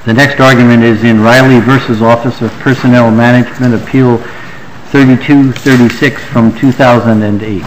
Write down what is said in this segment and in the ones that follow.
The next argument is in Riley v. Office of Personnel Management, Appeal 3236 from 2008.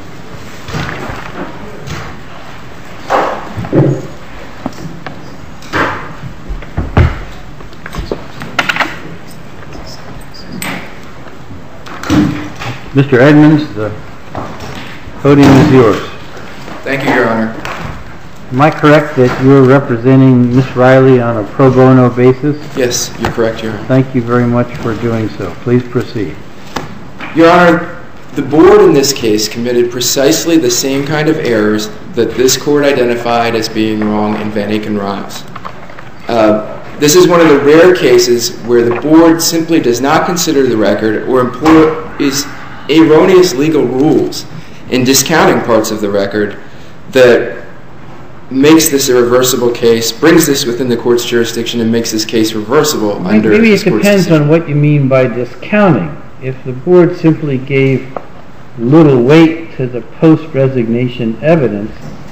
Mr. Edmonds, the podium is yours. Thank you, Your Honor. Am I correct that you're representing Ms. Riley on a pro bono basis? Yes, you're correct, Your Honor. Thank you very much for doing so. Please proceed. Your Honor, the board in this case committed precisely the same kind of errors that this court identified as being wrong in Van Aken-Rives. This is one of the rare cases where the board simply does not consider the record or employs erroneous legal rules in discounting parts of the record that makes this a reversible case, brings this within the court's jurisdiction, and makes this case reversible under maybe this it court's depends decision. on what you mean by discounting. If the board simply gave little weight to the post-resignation evidence,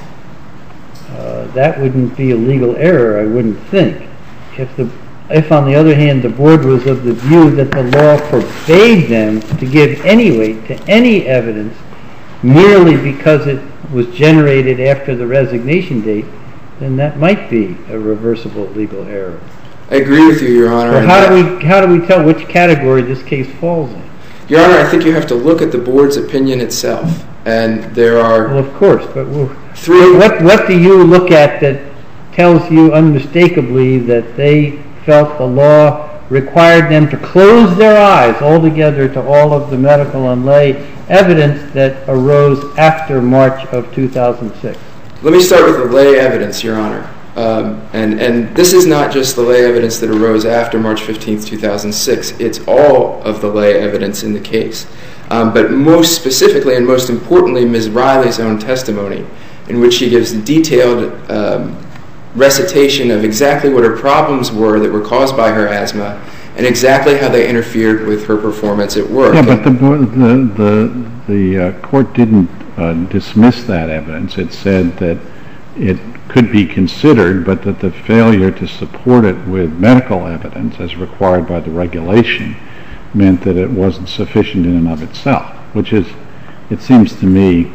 that wouldn't be a legal error, I wouldn't think. If, on the other hand, the board was of the view that the law forbade them to give any weight to any evidence merely because it was generated after the resignation date, then that might be a reversible legal error. I agree with you, Your Honor. Well, how do we tell which category this case falls in? Your Honor, I think you have to look at the board's opinion itself, and there are... Well, of course, but what do you look at that tells you unmistakably that they felt the law required them to close their eyes altogether to all of the medical and lay evidence that arose after March of 2006? Let me start with the lay evidence, Your Honor. And this is not just the lay evidence that arose after March 15, 2006. It's all of the lay evidence in the case. But most specifically and most importantly, Ms. Riley's own testimony, in which she gives detailed recitation of exactly what her problems were that were caused by her asthma and exactly how they interfered with her performance at work. Yeah, but the court didn't dismiss that evidence. It said that it could be considered, but that the failure to support it with medical evidence, as required by the regulation, meant that it wasn't sufficient in and of itself, which is, it seems to me,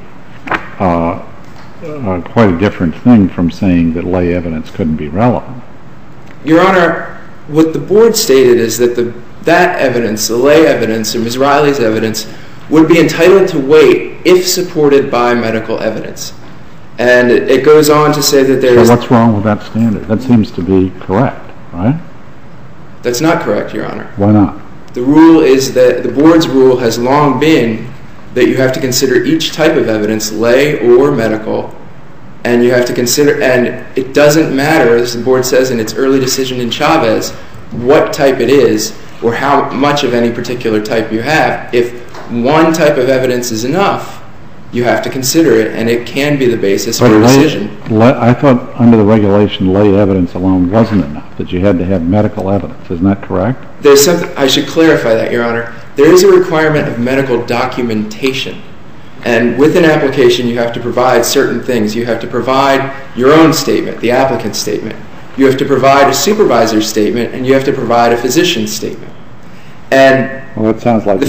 quite a different thing from saying that lay evidence couldn't be relevant. Your Honor, what the board stated is that that evidence, the lay evidence, or Ms. Riley's evidence, would be entitled to weight if supported by medical evidence. And it goes on to say that there is... So what's wrong with that standard? That seems to be correct, right? That's not correct, Your Honor. Why not? The rule is that the board's rule has long been that you have to consider each type of evidence, lay or medical, and you have to consider, and it doesn't matter, as the board says in its early decision in Chavez, what type it is or how much of any particular type you have. If one type of evidence is enough, you have to consider it, and it can be the basis for a decision. I thought under the regulation lay evidence alone wasn't enough, that you had to have medical evidence. Isn't that correct? There's something, I should clarify that, Your Honor. There is a requirement of medical documentation. And with an application, you have to provide certain things. You have to provide your own statement, the applicant's statement. You have to provide a supervisor's statement, and you have to provide a physician's statement. And well, it sounds like the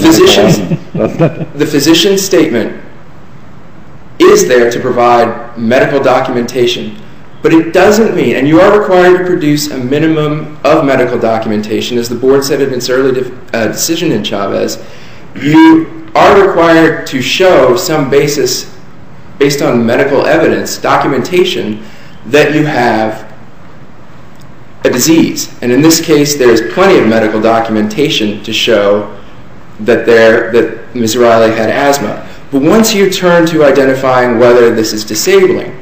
physician's statement is there to provide medical documentation, but it doesn't mean, and you are required to produce a minimum of medical documentation, as the board said in its early decision in Chavez, you are required to show some basis, based on medical evidence, documentation, that you have a disease. And in this case, there's plenty of medical documentation to show that Ms. Riley had asthma. But once you turn to identifying whether this is disabling,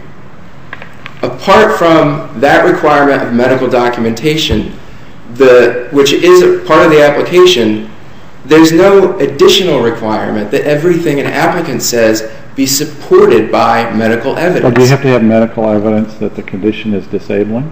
apart from that requirement of medical documentation, which is a part of the application, there's no additional requirement that everything an applicant says be supported by medical evidence. Well, do you have to have medical evidence that the condition is disabling?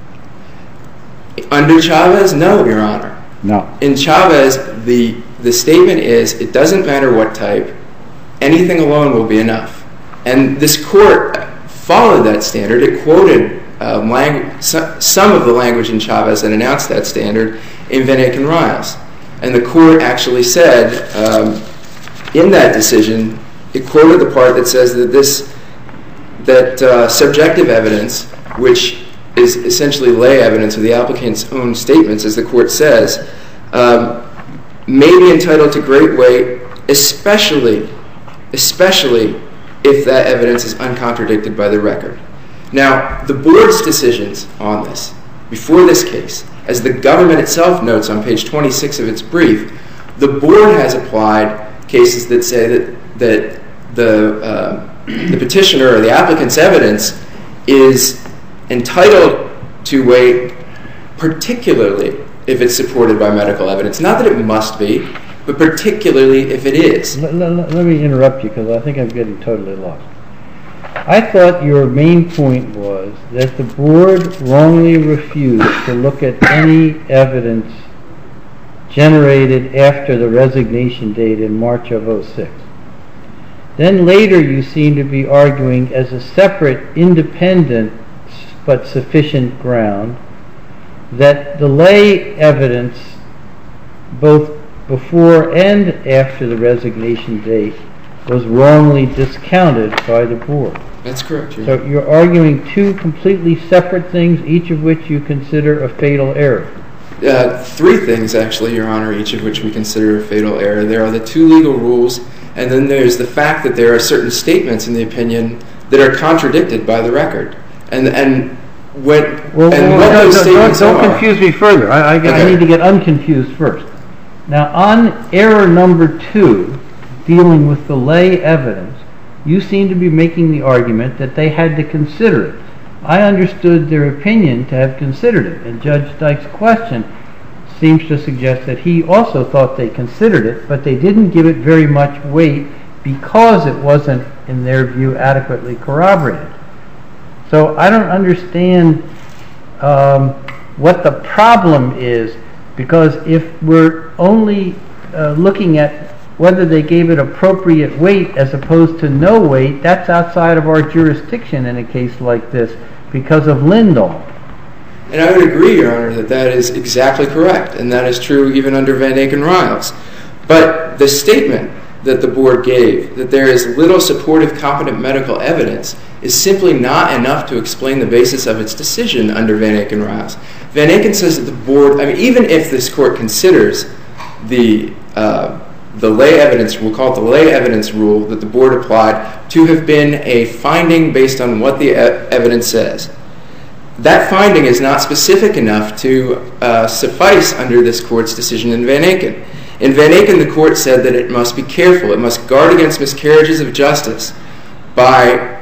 Under Chavez, no, Your Honor. No. In Chavez, the statement is, it doesn't matter what type, anything alone will be enough. And this court followed that standard. It quoted some of the language in Chavez that announced that standard in Van Aken-Riles. And the court actually said in that decision, it quoted the part that says that subjective evidence, which is essentially lay evidence of the applicant's own statements, as the court says, may be entitled to great weight, especially if that evidence is uncontradicted by the record. Now, the board's decisions on this, before this case, as the government itself notes on page 26 of its brief, the board has applied cases that say that the petitioner or the applicant's evidence is entitled to weight, particularly if it's supported by medical evidence. Not that it must be, but particularly if it is. Let me interrupt you because I think I'm getting totally lost. I thought your main point was that the board wrongly refused to look at any evidence generated after the resignation date in March of 2006. Then later you seem to be arguing as a separate, independent, but sufficient ground that the lay evidence, both before and after the resignation date, was wrongly discounted by the board. That's correct. So you're arguing two completely separate things, each of which you consider a fatal error. Three things, actually, Your Honor, each of which we consider a fatal error. There are the two legal rules, and then there's the fact that there are certain statements in the opinion that are contradicted by the record. Don't confuse me further. I need to get unconfused first. Now, on error number 2, dealing with the lay evidence, you seem to be making the argument that they had to consider it. I understood their opinion to have considered it, and Judge Dyke's question seems to suggest that he also thought they considered it, but they didn't give it very much weight because it wasn't, in their view, adequately corroborated. So I don't understand what the problem is, because if we're only looking at whether they gave it appropriate weight as opposed to no weight, that's outside of our jurisdiction in a case like this because of Lindahl. And I would agree, Your Honor, that is exactly correct, and that is true even under Van Aken-Riles. But the statement that the board gave, that there is little supportive competent medical evidence, is simply not enough to explain the basis of its decision under Van Aken-Riles. Van Aken says that the board, even if this court considers the lay evidence, we'll call it the lay evidence rule that the board applied to have been a finding based on what the evidence says. That finding is not specific enough to suffice under this court's decision in Van Aken. In Van Aken, the court said that it must be careful, it must guard against miscarriages of justice by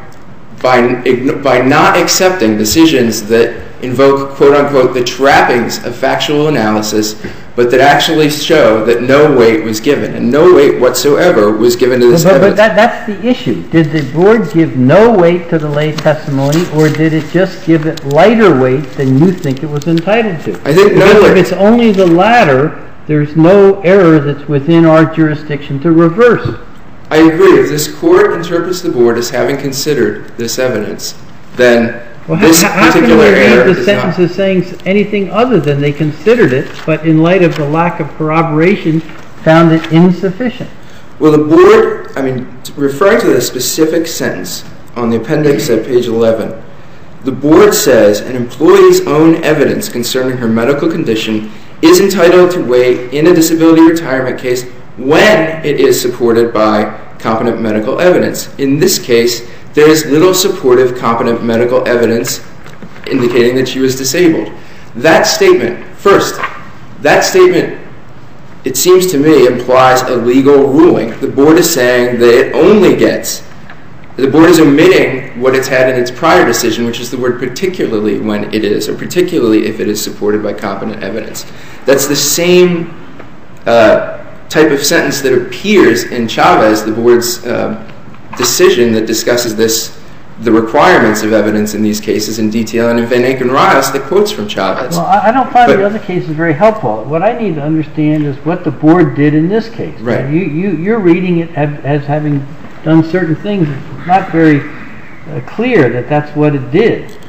not accepting decisions that invoke, quote-unquote, the trappings of factual analysis, but that actually show that no weight was given, and no weight whatsoever was given to this evidence. But that's the issue. Did the board give no weight to the lay testimony, or did it just give it lighter weight than you think it was entitled to? I think no weight. If it's only the latter, there's no error that's within our jurisdiction to reverse. I agree. If this court interprets the board as having considered this evidence, then this particular error is not. How can we read the sentences saying anything other than they considered it, but in light of the lack of corroboration, found it insufficient? Well, the board, referring to the specific sentence on the appendix at page 11, the board says an employee's own evidence concerning her medical condition is entitled to weight in a disability retirement case when it is supported by competent medical evidence. In this case, there is little supportive competent medical evidence indicating that she was disabled. That statement, it seems to me, implies a legal ruling. The board is saying that the board is omitting what it's had in its prior decision, which is the word particularly when it is, or particularly if it is supported by competent evidence. That's the same type of sentence that appears in Chavez, the board's decision that discusses the requirements of evidence in these cases in detail, and in Van Aken-Riles, the quotes from Chavez. Well, I don't find the other cases very helpful. What I need to understand is what the board did in this case. Right. You're reading it as having done certain things. It's not very clear that that's what it did.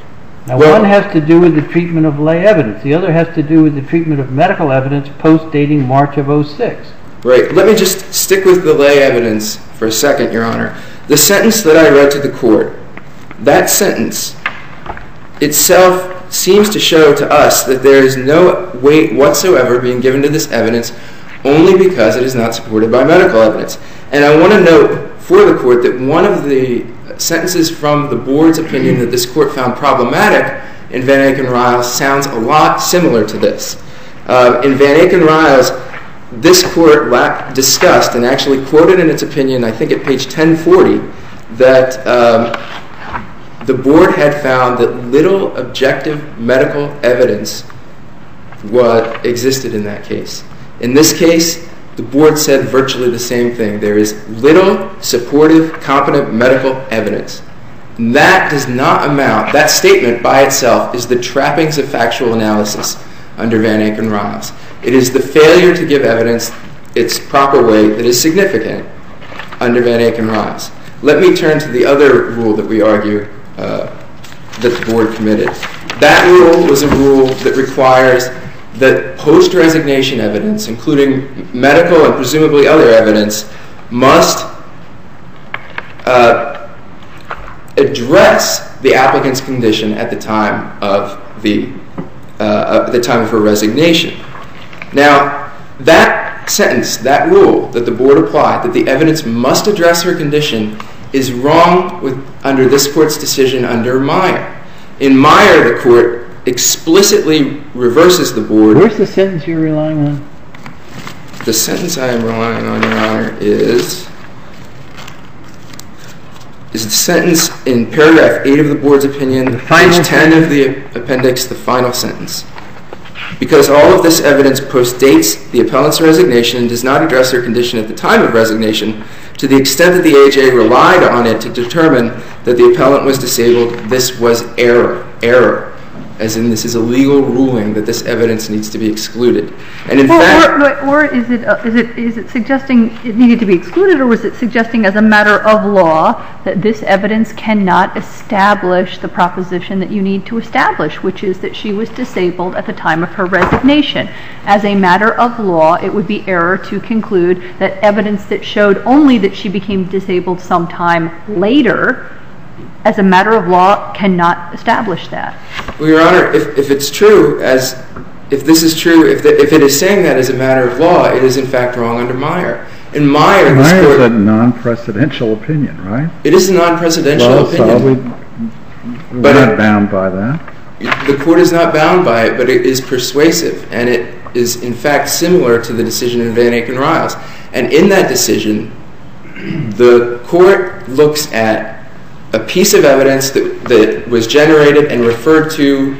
Now, one has to do with the treatment of lay evidence. The other has to do with the treatment of medical evidence post-dating March of 06. Right. Let me just stick with the lay evidence for a second, Your Honor. The sentence that I read to the court, that sentence itself seems to show to us that there is no weight whatsoever being given to this evidence only because it is not supported by medical evidence. And I want to note for the court that one of the sentences from the board's opinion that this court found problematic in Van Aken-Riles sounds a lot similar to this. In Van Aken-Riles, this court discussed and actually quoted in its opinion, I think at page 1040, that the board had found that little objective medical evidence existed in that case. In this case, the board said virtually the same thing. There is little supportive, competent medical evidence. And that does not amount, that statement by itself is the trappings of factual analysis under Van Aken-Riles. It is the failure to give evidence its proper weight that is significant under Van Aken-Riles. Let me turn to the other rule that we argue that the board committed. That rule was a rule that requires that post-resignation evidence, including medical and presumably other evidence, must address the applicant's condition at the time of her resignation. Now, that sentence, that rule that the board applied, that the evidence must address her condition, is wrong under this court's decision under Meyer. In Meyer, the court explicitly reverses the board. Where's the sentence you're relying on? The sentence I am relying on, Your Honor, is the sentence in paragraph 8 of the board's opinion, page 10 of the appendix, the final sentence. Because all of this evidence postdates the appellant's resignation and does not address her condition at the time of resignation, to the extent that the AHA relied on it to determine that the appellant was disabled, this was error. As in, this is a legal ruling that this evidence needs to be excluded. And in fact, or is it suggesting it needed to be excluded, or was it suggesting as a matter of law that this evidence cannot establish the proposition that you need to establish, which is that she was disabled at the time of her resignation? As a matter of law, it would be error to conclude that evidence that showed only that she became disabled sometime later, as a matter of law, cannot establish that. Well, Your Honor, if it's true, if this is true, if it is saying that as a matter of law, it is in fact wrong under Meyer. In Meyer, this court... Meyer is a non-precedential opinion, right? It is a non-precedential opinion. So we're not bound by that? The court is not bound by it, but it is persuasive, and it is in fact similar to the decision in Van Aken-Riles. And in that decision, the court looks at a piece of evidence that was generated and referred to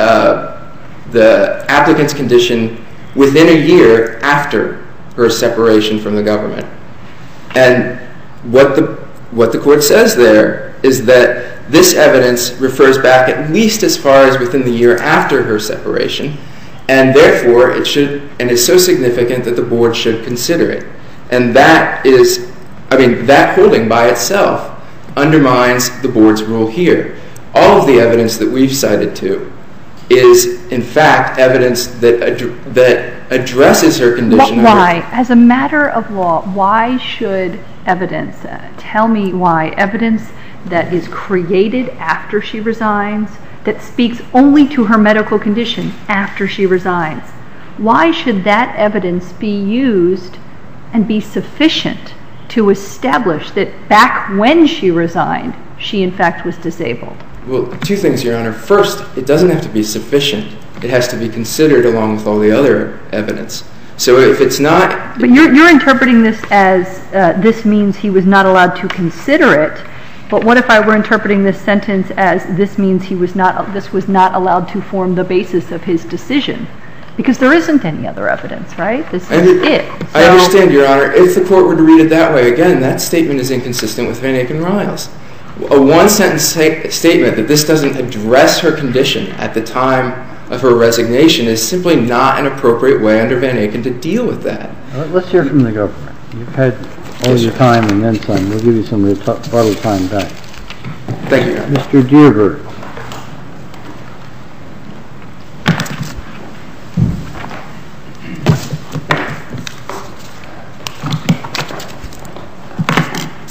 the applicant's condition within a year after her separation from the government. And what the court says there is that this evidence refers back at least as far as within the year after her separation, and therefore it should, and is so significant that the board should consider it. And that is, that holding by itself undermines the board's rule here. All of the evidence that we've cited to is, in fact, evidence that addresses her condition. Why? As a matter of law, why should evidence, tell me why, evidence that is created after she resigns, that speaks only to her medical condition after she resigns, why should that evidence be used and be sufficient to establish that back when she resigned, she in fact was disabled? Well, two things, Your Honor. First, it doesn't have to be sufficient. It has to be considered along with all the other evidence. So if it's not... But you're interpreting this as this means he was not allowed to consider it, but what if I were interpreting this sentence as this means this was not allowed to form the basis of his decision? Because there isn't any other evidence, right? This is it. I understand, Your Honor. If the court were to read it that way, again, that statement is inconsistent with Van Aken-Riles. A one-sentence statement that this doesn't address her condition at the time of her resignation is simply not an appropriate way under Van Aken to deal with that. All right, let's hear from the government. You've had all your time and then some. We'll give you some rebuttal time back. Thank you, Your Honor. Mr. Dearver.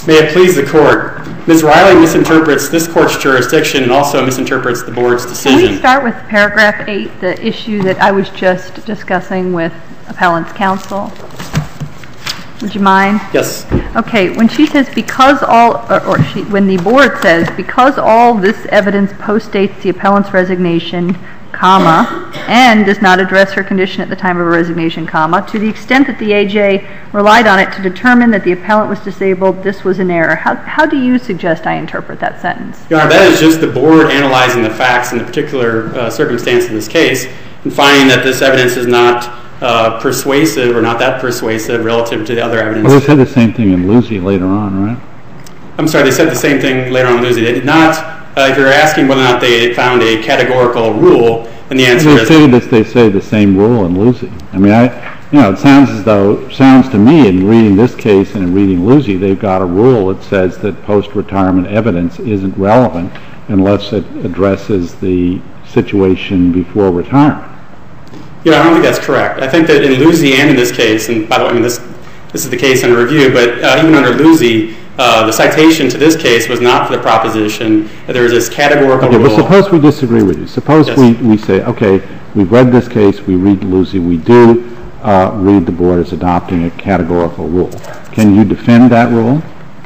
May it please the Court. Ms. Riley misinterprets this Court's jurisdiction and also misinterprets the Board's decision. Can we start with paragraph 8, the issue that I was just discussing with Appellant's counsel? Would you mind? Yes. Okay, when she says because all, when the Board says because all this evidence postdates the Appellant's resignation, comma, and does not address her condition at the time of her resignation, comma, to the extent that the AJ relied on it to determine that the Appellant was disabled, this was an error. How do you suggest I interpret that sentence? Your Honor, that is just the Board analyzing the facts in the particular circumstance of this case and finding that this evidence is not persuasive or not that persuasive relative to the other evidence. Well, they said the same thing in Lucy later on, right? I'm sorry, they said the same thing later on in Lucy. They did not, if you're asking whether or not they found a categorical rule, then the answer is... They say the same rule in Lucy. I mean, it sounds to me in reading this case and in reading Lucy, they've got a rule that says that post-retirement evidence isn't relevant unless it addresses the situation before retirement. Yeah, I don't think that's correct. I think that in Lucy and in this case, and by the way, I mean, this is the case under review, but even under Lucy, the citation to this case was not for the proposition that there was this categorical rule. But suppose we disagree with you. Suppose we say, okay, we've read this case, we read Lucy, we do read the Board as adopting a categorical rule. Can you defend that rule?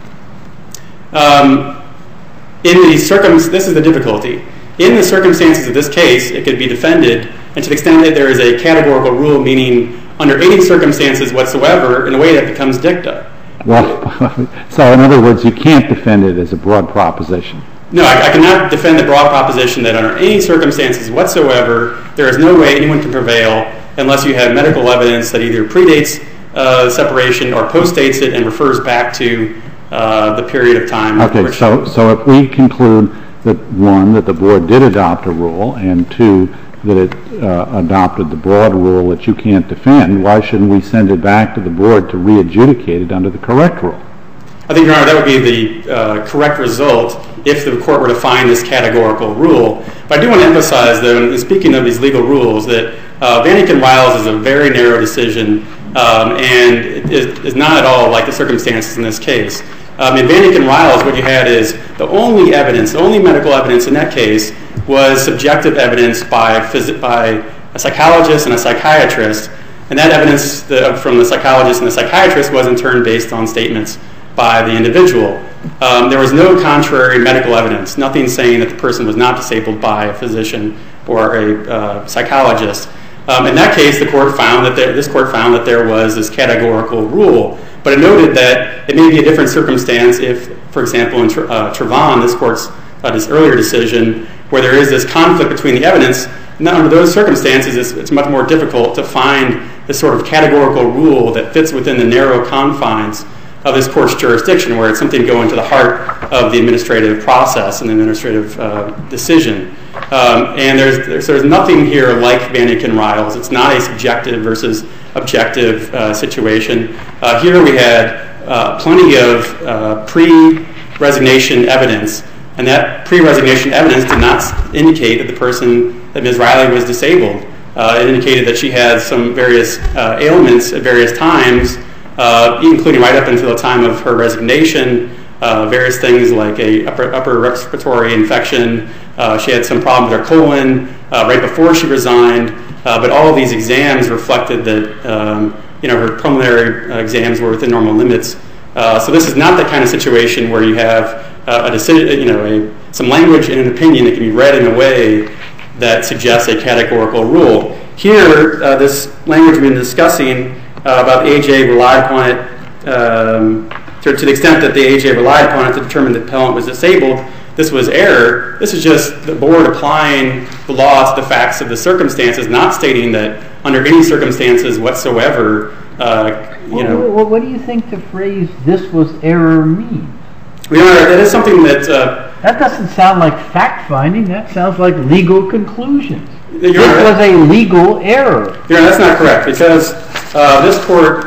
This is the difficulty. In the circumstances of this case, it could be defended, and to the extent that there is a categorical rule, meaning under any circumstances whatsoever, in a way that becomes dicta. Well, so in other words, you can't defend it as a broad proposition. No, I cannot defend the broad proposition that under any circumstances whatsoever, there is no way anyone can prevail unless you have medical evidence that either predates separation or postdates it and refers back to the period of time. Okay, so if we conclude that, one, that the Board did adopt a rule, and two, that it adopted the broad rule that you can't defend, why shouldn't we send it back to the Board to re-adjudicate it under the correct rule? I think, Your Honor, that would be the correct result if the Court were to find this categorical rule. But I do want to emphasize, though, in speaking of these legal rules, that Vanniken-Riles is a very narrow decision and is not at all like the circumstances in this case. In Vanniken-Riles, what you had is the only medical evidence in that case was subjective evidence by a psychologist and a psychiatrist, and that evidence from the psychologist and the psychiatrist was in turn based on statements by the individual. There was no contrary medical evidence, nothing saying that the person was not disabled by a physician or a psychologist. In that case, this court found that there was this categorical rule, but it noted that it may be a different circumstance if, for example, in Trevon, this court's this earlier decision, where there is this conflict between the evidence. Now, under those circumstances, it's much more difficult to find this sort of categorical rule that fits within the narrow confines of this court's jurisdiction, where it's something going to the heart of the administrative process and the administrative decision. And there's nothing here like Vanniken-Riles. It's not a subjective versus objective situation. Here we had plenty of pre-resignation evidence, and that pre-resignation evidence did not indicate that Ms. Riley was disabled. It indicated that she had some various ailments at various times, including right up until the time of her resignation, various things like a upper respiratory infection. She had some problem with her colon right before she resigned, but all of these exams reflected that her pulmonary exams were within normal limits. So this is not the kind of situation where you have a decision, some language in an opinion that can be read in a way that suggests a categorical rule. Here, this language we've been discussing about the AJ relied upon it to the extent that the AJ relied upon it to determine that the appellant was disabled. This was error. This is just the board applying the law to the facts of the circumstances, not stating that under any circumstances whatsoever. What do you think the phrase "this was error" means? That is something that... that doesn't sound like fact-finding. That sounds like legal conclusions. This was a legal error. That's not correct, because this court...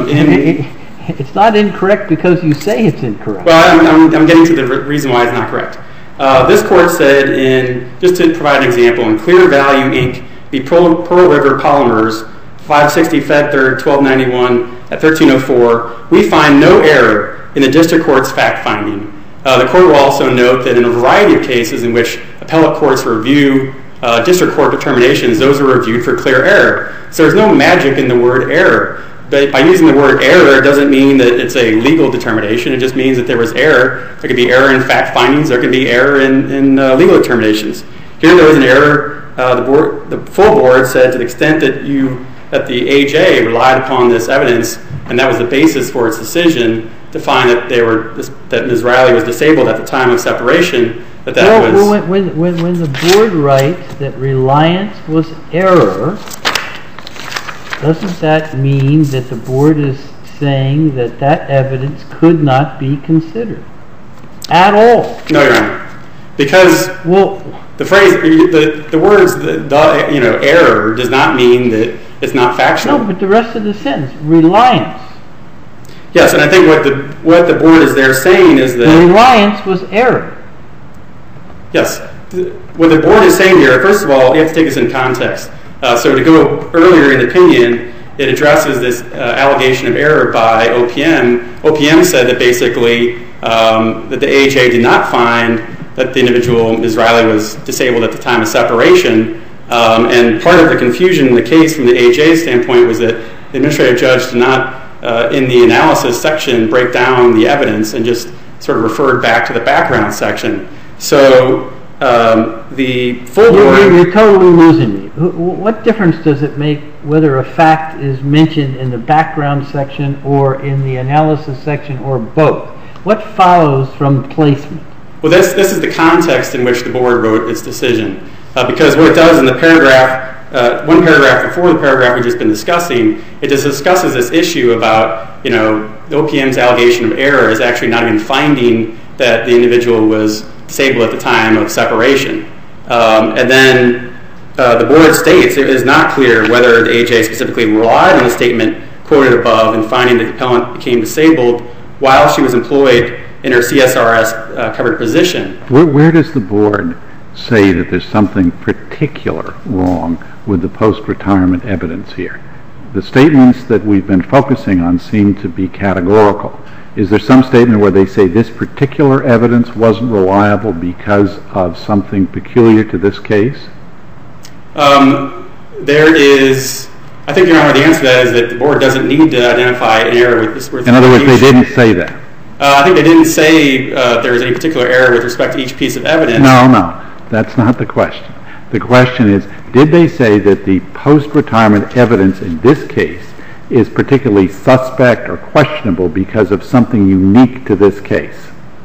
it's not incorrect because you say it's incorrect. Well, I'm getting to the reason why it's not correct. This court said, just to provide an example, in Clear Value, Inc., the Pearl River Polymers, 560 Fed 3rd, 1291 at 1304, we find no error in the district court's fact-finding. The court will also note that in a variety of cases in which appellate courts review district court determinations, those are reviewed for clear error. So there's no magic in the word error. But by using the word error, it doesn't mean that it's a legal determination. It just means that there was error. There could be error in fact findings. There could be error in legal determinations. Here there was an error. The full board said to the extent that the AJ relied upon this evidence, and that was the basis for its decision to find that Ms. Riley was disabled at the time of separation, when the board writes that reliance was error, doesn't that mean that the board is saying that evidence could not be considered at all? No, Your Honor. Because the phrase, the words, error does not mean that it's not factual. No, but the rest of the sentence, reliance. Yes, and I think what the board is there saying is that the reliance was error. Yes. What the board is saying here, first of all, you have to take this in context. So to go earlier in the opinion, it addresses this allegation of error by OPM. OPM said that basically that the AJ did not find that the individual, Ms. Riley, was disabled at the time of separation. And part of the confusion in the case from the AJ's standpoint was that the administrative judge did not, in the analysis section, break down the evidence and just sort of referred back to the background section. So the full board... You're totally losing me. What difference does it make whether a fact is mentioned in the background section or in the analysis section or both? What follows from placement? Well, this is the context in which the board wrote its decision. Because what it does in the paragraph, one paragraph before the paragraph we've just been discussing, it just discusses this issue about, the OPM's allegation of error is actually not even finding that the individual was disabled at the time of separation. And then the board states it is not clear whether the AJ specifically relied on the statement quoted above in finding that the appellant became disabled while she was employed in her CSRS covered position. Where does the board say that there's something particular wrong with the post-retirement evidence here? The statements that we've been focusing on seem to be categorical. Is there some statement where they say this particular evidence wasn't reliable because of something peculiar to this case? There is, I think, Your Honor, the answer to that is that the board doesn't need to identify an error with this. In other words, they didn't say that. I think they didn't say there was any particular error with respect to each piece of evidence. No, that's not the question. The question is, did they say that the post-retirement evidence in this case is particularly suspect or questionable because of something unique to this case?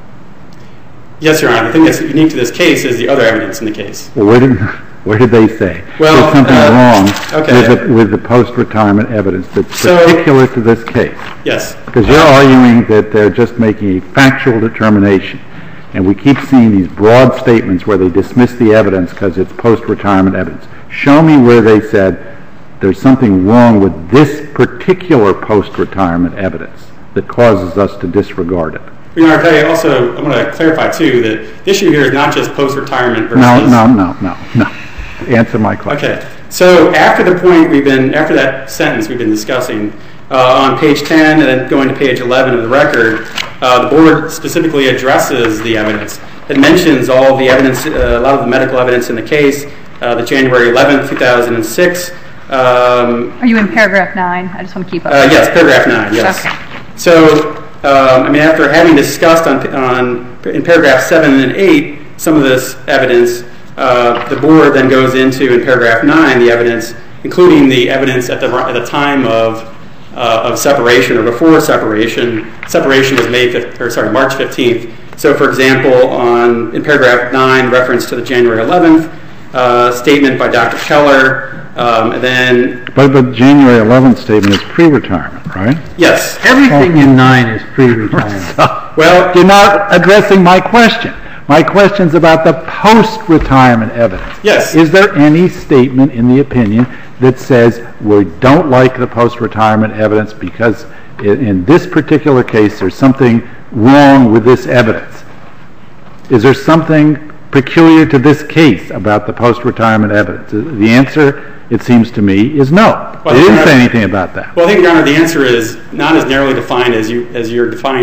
Yes, Your Honor. The thing that's unique to this case is the other evidence in the case. Well, where did they say there's something wrong with the post-retirement evidence that's particular to this case? Yes. Because you're arguing that they're just making a factual determination. And we keep seeing these broad statements where they dismiss the evidence because it's post-retirement evidence. Show me where they said there's something wrong with this particular post-retirement evidence that causes us to disregard it. Your Honor, I'll tell you also, I'm going to clarify too, that the issue here is not just post-retirement versus... No. Answer my question. Okay. So after that sentence we've been discussing, on page 10 and then going to page 11 of the record, the board specifically addresses the evidence. It mentions all the evidence, a lot of the medical evidence in the case, the January 11th, 2006. Are you in paragraph 9? I just want to keep up. Yes, paragraph 9, yes. Okay. So, after having discussed in paragraph 7 and 8 some of this evidence, the board then goes into, in paragraph 9, the evidence, including the evidence at the time of separation or before separation. Separation was March 15th. So, for example, in paragraph 9, reference to the January 11th statement by Dr. Keller, and then... But the January 11th statement is pre-retirement, right? Yes. Everything in 9 is pre-retirement. Well, you're not addressing my question. My question's about the post-retirement evidence. Yes. Is there any statement in the opinion that says we don't like the post-retirement evidence because in this particular case there's something wrong with this evidence? Is there something peculiar to this case about the post-retirement evidence? The answer, it seems to me, is no. They didn't say anything about that. Well, I think, Your Honor, the answer is not as narrowly defined as you're defining it.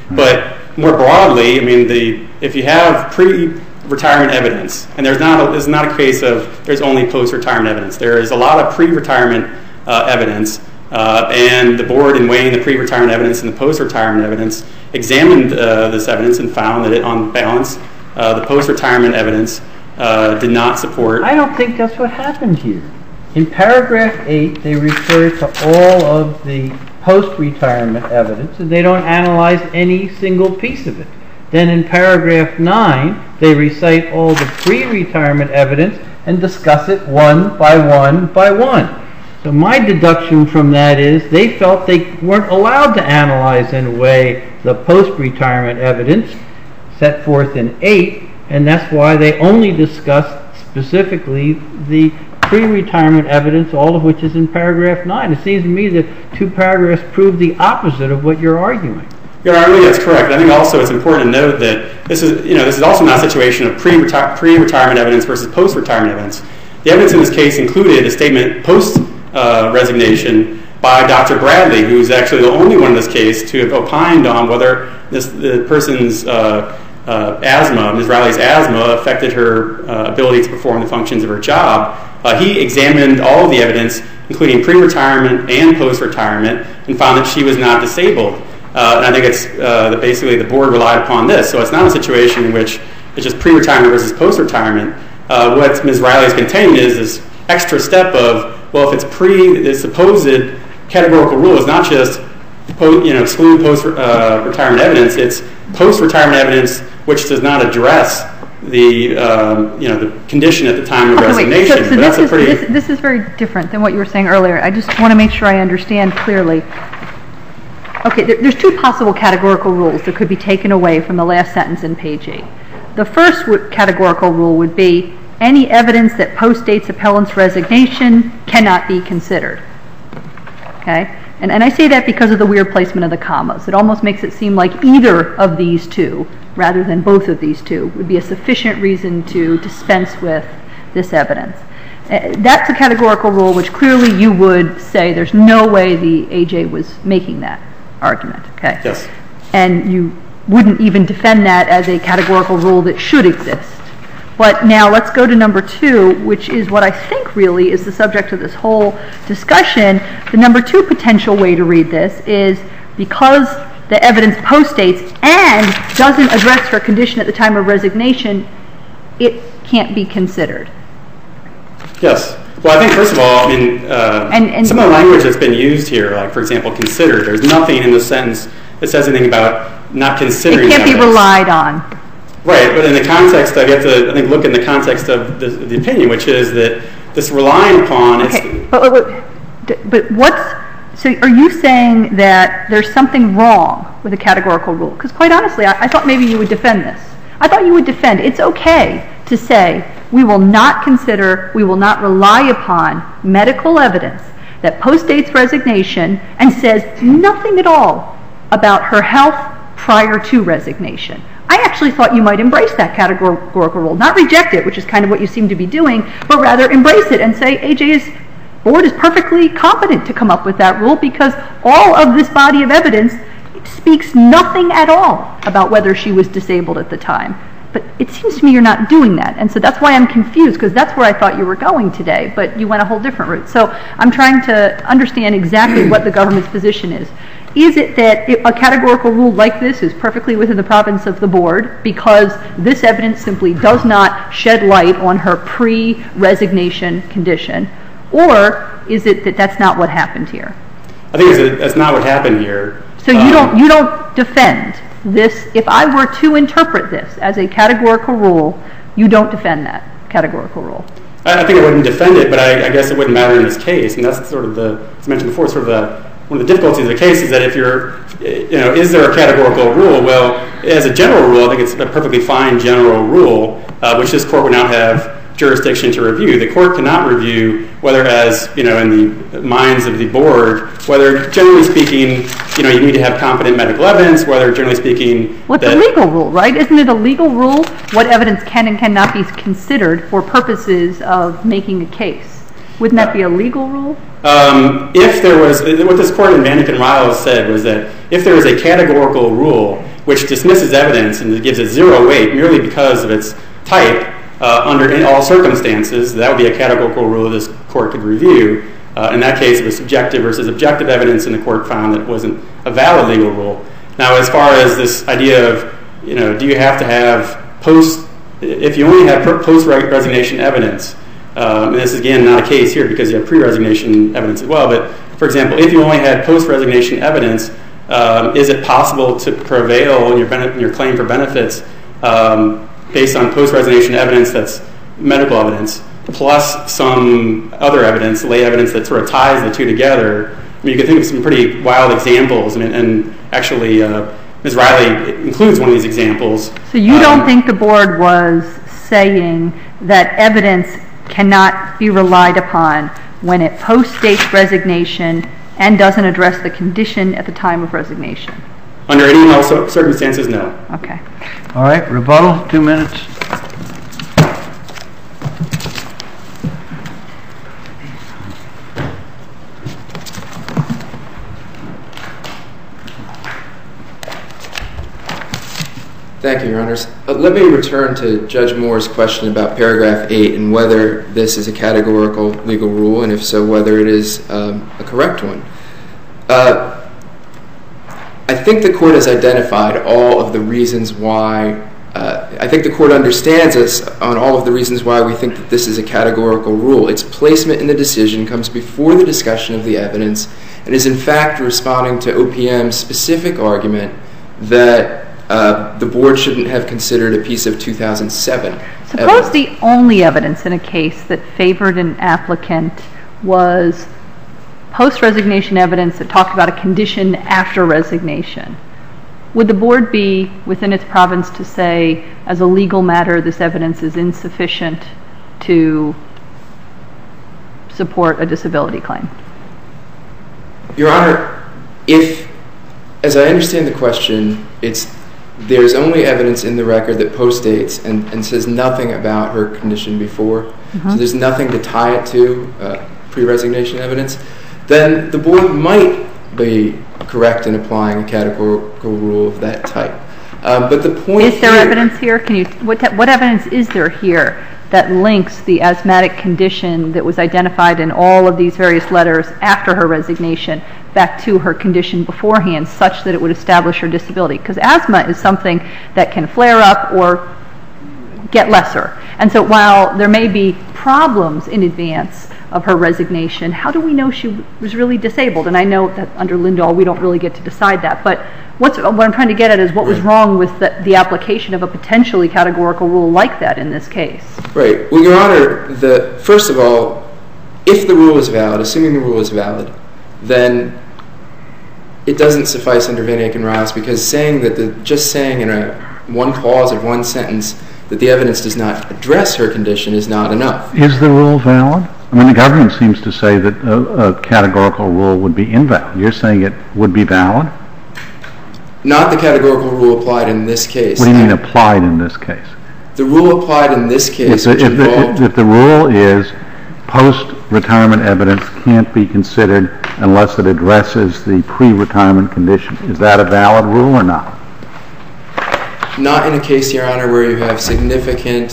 But more broadly, I mean, if you have pre-retirement evidence, and there's not a case of there's only post-retirement evidence. There is a lot of pre-retirement evidence, and the board, in weighing the pre-retirement evidence and the post-retirement evidence, examined this evidence and found that, on balance, the post-retirement evidence did not support. I don't think that's what happened here. In paragraph 8, they refer to all of the post-retirement evidence, and they don't analyze any single piece of it. Then in paragraph 9, they recite all the pre-retirement evidence and discuss it one by one by one. So my deduction from that is they felt they weren't allowed to analyze and weigh the post-retirement evidence set forth in 8, and that's why they only discussed specifically the pre-retirement evidence, all of which is in paragraph 9. It seems to me that 2 paragraphs prove the opposite of what you're arguing. Your Honor, that's correct. I think also it's important to note that this is also not a situation of pre-retirement evidence versus post-retirement evidence. The evidence in this case included a statement post-resignation by Dr. Bradley, who is actually the only one in this case to have opined on whether the person's asthma, Ms. Riley's asthma, affected her ability to perform the functions of her job. He examined all of the evidence, including pre-retirement and post-retirement, and found that she was not disabled. And I think it's basically the board relied upon this. So it's not a situation in which it's just pre-retirement versus post-retirement. What Ms. Riley is containing is this extra step of, well, if it's the supposed categorical rule is not just exclude post-retirement evidence, it's post-retirement evidence which does not address the condition at the time of resignation. So this is very different than what you were saying earlier. I just want to make sure I understand clearly. Okay, there's 2 possible categorical rules that could be taken away from the last sentence in page 8. The first categorical rule would be any evidence that postdates appellant's resignation cannot be considered. Okay? And I say that because of the weird placement of the commas. It almost makes it seem like either of these 2, rather than both of these 2, would be a sufficient reason to dispense with this evidence. That's a categorical rule which clearly you would say there's no way the AJ was making that argument. Okay? Yes. And you wouldn't even defend that as a categorical rule that should exist. But now let's go to number 2, which is what I think really is the subject of this whole discussion. The number 2 potential way to read this is because the evidence postdates and doesn't address her condition at the time of resignation, it can't be considered. Yes. Well, I think, first of all, some of the language that's been used here, like, for example, considered, there's nothing in the sentence that says anything about not considering evidence. It can't be relied on. Right, but in the context of, you have to, I think, look in the context of the opinion, which is that this relying upon... Okay, but so are you saying that there's something wrong with the categorical rule? Because quite honestly, I thought maybe you would defend this. I thought you would defend it's okay to say we will not consider, we will not rely upon medical evidence that postdates resignation and says nothing at all about her health prior to resignation. I actually thought you might embrace that categorical rule, not reject it, which is kind of what you seem to be doing, but rather embrace it and say AJ's board is perfectly competent to come up with that rule because all of this body of evidence speaks nothing at all about whether she was disabled at the time. But it seems to me you're not doing that, and so that's why I'm confused, because that's where I thought you were going today, but you went a whole different route. So I'm trying to understand exactly what the government's position is. Is it that a categorical rule like this is perfectly within the province of the board because this evidence simply does not shed light on her pre-resignation condition, or is it that that's not what happened here? I think that's not what happened here. So you don't defend this. If I were to interpret this as a categorical rule, you don't defend that categorical rule. I think I wouldn't defend it, but I guess it wouldn't matter in this case, and that's sort of as mentioned before, sort of one of the difficulties of the case is that if is there a categorical rule? Well, as a general rule, I think it's a perfectly fine general rule, which this court would not have jurisdiction to review. The court cannot review whether, as in the minds of the board, whether generally speaking, you need to have competent medical evidence. Whether generally speaking, what's a legal rule, right? Isn't it a legal rule what evidence can and cannot be considered for purposes of making a case? Wouldn't that be a legal rule? If there was, what this court in Vannick and Riles said was that if there was a categorical rule which dismisses evidence and gives it zero weight merely because of its type, under all circumstances, that would be a categorical rule this court could review. In that case, it was subjective versus objective evidence, and the court found that it wasn't a valid legal rule. Now, as far as this idea of, do you have to have if you only have post-resignation evidence, and this is, again, not a case here because you have pre-resignation evidence as well, but, for example, if you only had post-resignation evidence, is it possible to prevail in your claim for benefits based on post-resignation evidence that's medical evidence, plus some other evidence, lay evidence that sort of ties the two together? I mean, you can think of some pretty wild examples, and actually Ms. Riley includes one of these examples. So you don't think the board was saying that evidence cannot be relied upon when it postdates resignation and doesn't address the condition at the time of resignation? Under any circumstances, no. Okay. All right, rebuttal, 2 minutes. Thank you, Your Honors. Let me return to Judge Moore's question about paragraph 8 and whether this is a categorical legal rule, and if so, whether it is a correct one. I think the court has identified all of the reasons why. I think the court understands us on all of the reasons why we think that this is a categorical rule. Its placement in the decision comes before the discussion of the evidence and is in fact responding to OPM's specific argument that the board shouldn't have considered a piece of 2007. Suppose the only evidence in a case that favored an applicant was post-resignation evidence that talked about a condition after resignation. Would the board be within its province to say, as a legal matter, this evidence is insufficient to support a disability claim? Your Honor, if, as I understand the question, there's only evidence in the record that postdates and says nothing about her condition before, so there's nothing to tie it to pre-resignation evidence, then the board might be correct in applying a categorical rule of that type. But the point is there evidence here? What evidence is there here that links the asthmatic condition that was identified in all of these various letters after her resignation back to her condition beforehand, such that it would establish her disability? Because asthma is something that can flare up or get lesser. And so while there may be problems in advance of her resignation, how do we know she was really disabled? And I know that under Lindahl we don't really get to decide that, but what I'm trying to get at is what was wrong with the application of a potentially categorical rule like that in this case? Right. Well, Your Honor, first of all, if the rule is valid, assuming the rule is valid, then it doesn't suffice under Van Aken-Riles, because just saying in one clause or one sentence that the evidence does not address her condition is not enough. Is the rule valid? I mean, the government seems to say that a categorical rule would be invalid. You're saying it would be valid? Not the categorical rule applied in this case. What do you mean applied in this case? The rule applied in this case, if the rule is post-retirement evidence can't be considered unless it addresses the pre-retirement condition, is that a valid rule or not? Not in a case, Your Honor, where you have significant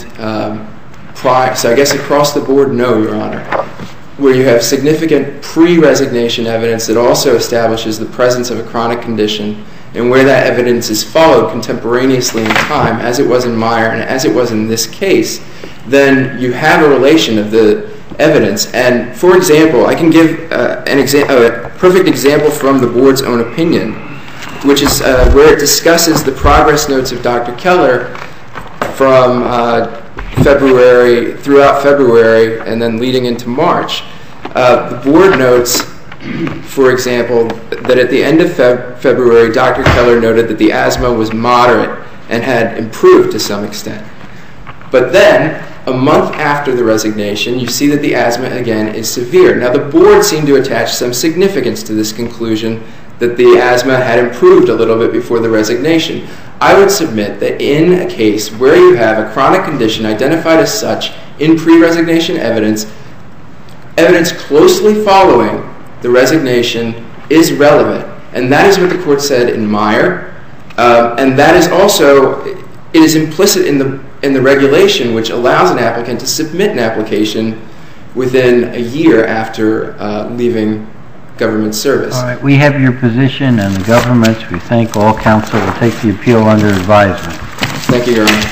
so I guess across the board, no, Your Honor. Where you have significant pre-resignation evidence that also establishes the presence of a chronic condition, and where that evidence is followed contemporaneously in time, as it was in Meyer and as it was in this case, then you have a relation of the evidence. And, for example, I can give a perfect example from the board's own opinion, which is where it discusses the progress notes of Dr. Keller from throughout February and then leading into March. The board notes, for example, that at the end of February, Dr. Keller noted that the asthma was moderate and had improved to some extent. But then, a month after the resignation, you see that the asthma again is severe. Now, the board seemed to attach some significance to this conclusion that the asthma had improved a little bit before the resignation. I would submit that in a case where you have a chronic condition identified as such in pre-resignation evidence closely following the resignation is relevant. And that is what the court said in Meyer, And that is also, it is implicit in the regulation, which allows an applicant to submit an application within a year after leaving government service. All right, we have your position and the government's. We thank all counsel. We'll take the appeal under advisement. Thank you, Your Honor.